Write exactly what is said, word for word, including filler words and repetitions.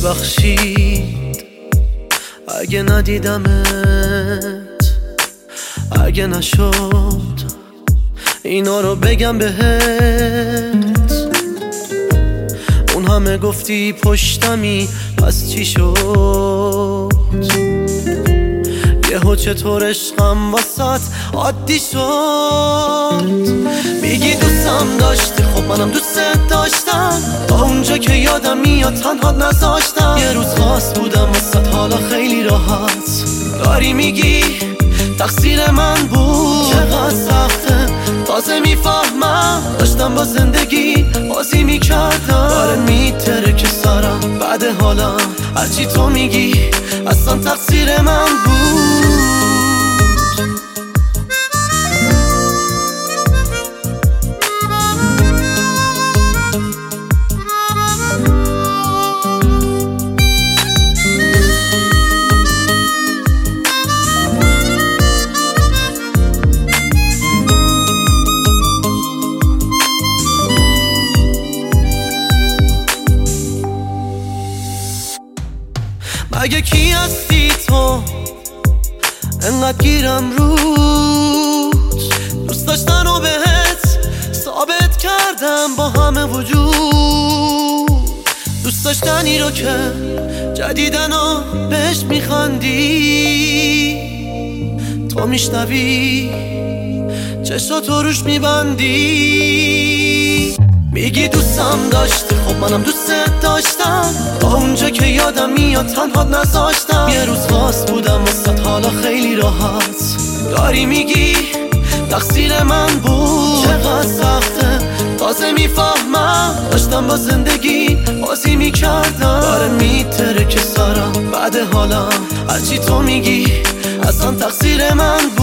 ببخشید اگه ندیدمت، اگه نشد اینا رو بگم بهت. اون همه گفتی پشتمی پس چی شد؟ یهو چطور عشقم واسات عادی شد؟ میگی دوستم داشتی، خب منم دوستت داشتم، تا اونجا که یادم میاد تنها نذاشتم. یه روز خاص بودم واسات، حالا خیلی راحت داری میگی تقصیر من بود. چقدر سخته تازه میفهمم، داشتم با زندگی بازی میکردم. داره میتره که سرم بعد حالا هرچی تو میگی اصلا تقصیر من بود. مگه کی هستی تو انقدر گیرم روت؟ دوست داشتن و بهت ثابت کردم با همه وجود. دوست داشتنی رو که جدیدن و بهش میخندی، تو میشنوی چشاتو روش میبندی. میگی دوستم داشتی، خب منم دوستت داشتم، تا اونجا که یادم میاد تنها نذاشتم. یه روز خاص بودم واسات، حالا خیلی راحت داری میگی تقصیر من بود. چقدر سخته تازه میفهمم، داشتم با زندگی بازی میکردم. داره میتره که سرم بعد حالا هرچی تو میگی اصلا تقصیر من بود.